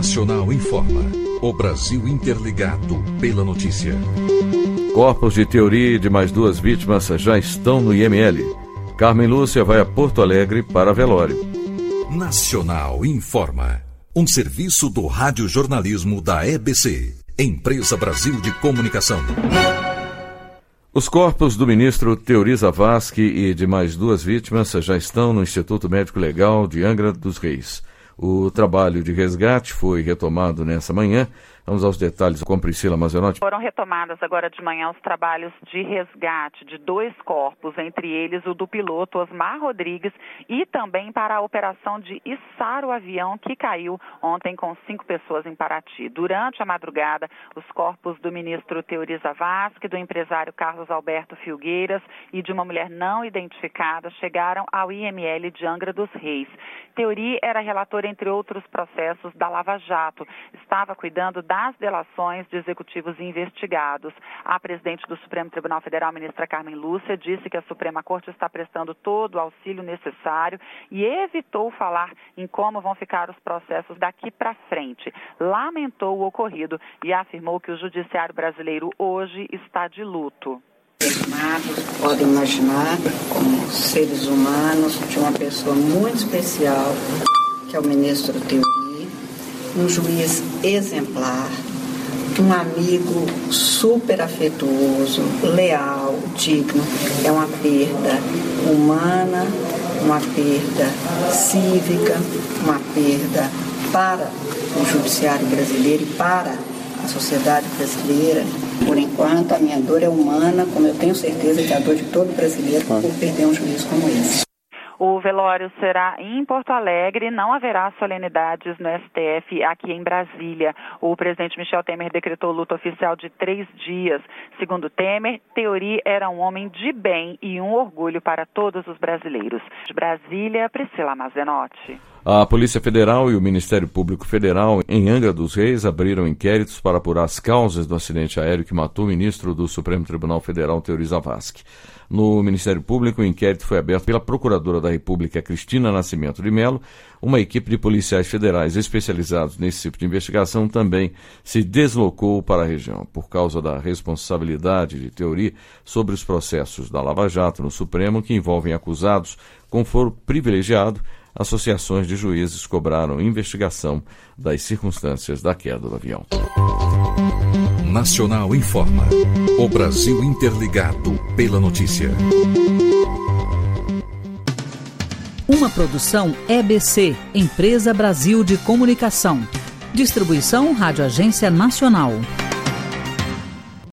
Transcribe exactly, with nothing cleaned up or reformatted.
Nacional informa. O Brasil interligado pela notícia. Corpos de Theory e de mais duas vítimas já estão no I M L. Carmen Lúcia vai a Porto Alegre para velório. Nacional informa. Um serviço do radiojornalismo da E B C, Empresa Brasil de Comunicação. Os corpos do ministro Theory Zavascki e de mais duas vítimas já estão no Instituto Médico Legal de Angra dos Reis. O trabalho de resgate foi retomado nessa manhã. Vamos aos detalhes com Priscila Mazenotti. Foram retomadas agora de manhã os trabalhos de resgate de dois corpos, entre eles o do piloto Osmar Rodrigues e também para a operação de içar o avião que caiu ontem com cinco pessoas em Paraty. Durante a madrugada, os corpos do ministro Theory Zavascki, do empresário Carlos Alberto Filgueiras e de uma mulher não identificada chegaram ao I M L de Angra dos Reis. Theory era relator, entre outros processos, da Lava Jato. Estava cuidando da das delações de executivos investigados. A presidente do Supremo Tribunal Federal, ministra Carmen Lúcia, disse que a Suprema Corte está prestando todo o auxílio necessário e evitou falar em como vão ficar os processos daqui para frente. Lamentou o ocorrido e afirmou que o judiciário brasileiro hoje está de luto. Podem imaginar como seres humanos de uma pessoa muito especial, que é o ministro Theory, um juiz exemplar, um amigo super afetuoso, leal, digno. É uma perda humana, uma perda cívica, uma perda para o judiciário brasileiro e para a sociedade brasileira. Por enquanto, a minha dor é humana, como eu tenho certeza que é a dor de todo brasileiro por perder um juiz como esse. O velório será em Porto Alegre, não haverá solenidades no S T F aqui em Brasília. O presidente Michel Temer decretou luto oficial de três dias. Segundo Temer, Theory era um homem de bem e um orgulho para todos os brasileiros. De Brasília, Priscila Mazenotti. A Polícia Federal e o Ministério Público Federal em Angra dos Reis abriram inquéritos para apurar as causas do acidente aéreo que matou o ministro do Supremo Tribunal Federal, Theory Zavascki. No Ministério Público, o inquérito foi aberto pela Procuradora da República, Cristina Nascimento de Mello. Uma equipe de policiais federais especializados nesse tipo de investigação também se deslocou para a região. Por causa da responsabilidade de Theory sobre os processos da Lava Jato no Supremo, que envolvem acusados com foro privilegiado, associações de juízes cobraram investigação das circunstâncias da queda do avião. Nacional informa. O Brasil interligado pela notícia. Uma produção E B C, Empresa Brasil de Comunicação. Distribuição Rádio Agência Nacional.